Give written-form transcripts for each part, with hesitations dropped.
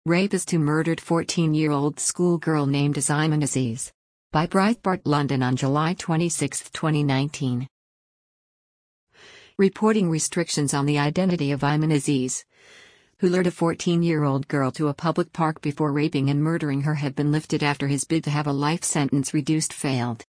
Rapist who murdered 14-year-old schoolgirl named as Ayman Aziz. By Breitbart London on July 26, 2019. Reporting restrictions on the identity of Ayman Aziz, who lured a 14-year-old girl to a public park before raping and murdering her, have been lifted after his bid to have a life sentence reduced failed.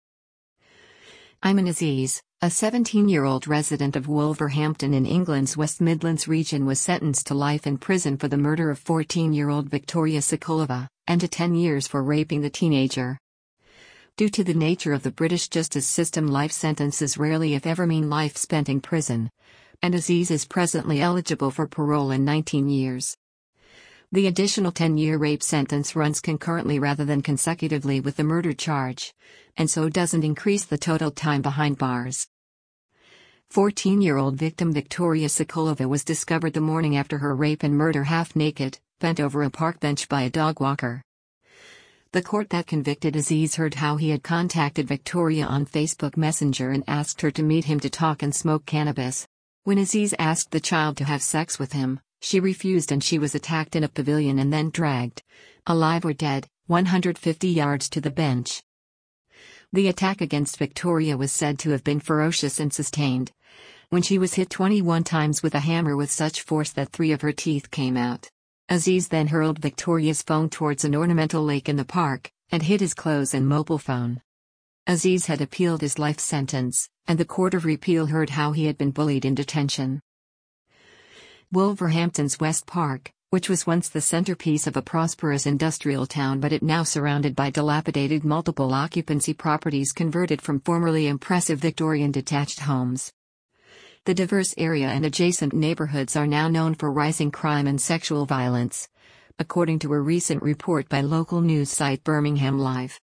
Ayman Aziz, a 17-year-old resident of Wolverhampton in England's West Midlands region, was sentenced to life in prison for the murder of 14-year-old Victoria Sokolova, and to 10 years for raping the teenager. Due to the nature of the British justice system, life sentences rarely if ever mean life spent in prison, and Aziz is presently eligible for parole in 19 years. The additional 10-year rape sentence runs concurrently rather than consecutively with the murder charge, and so doesn't increase the total time behind bars. 14-year-old victim Victoria Sokolova was discovered the morning after her rape and murder half-naked, bent over a park bench by a dog walker. The court that convicted Aziz heard how he had contacted Victoria on Facebook Messenger and asked her to meet him to talk and smoke cannabis. When Aziz asked the child to have sex with him, she refused and she was attacked in a pavilion and then dragged, alive or dead, 150 yards to the bench. The attack against Victoria was said to have been ferocious and sustained, when she was hit 21 times with a hammer with such force that 3 of her teeth came out. Aziz then hurled Victoria's phone towards an ornamental lake in the park, and hit his clothes and mobile phone. Aziz had appealed his life sentence, and the Court of Repeal heard how he had been bullied in detention. Wolverhampton's West Park, which was once the centerpiece of a prosperous industrial town but it now surrounded by dilapidated multiple-occupancy properties converted from formerly impressive Victorian detached homes. The diverse area and adjacent neighborhoods are now known for rising crime and sexual violence, according to a recent report by local news site Birmingham Live.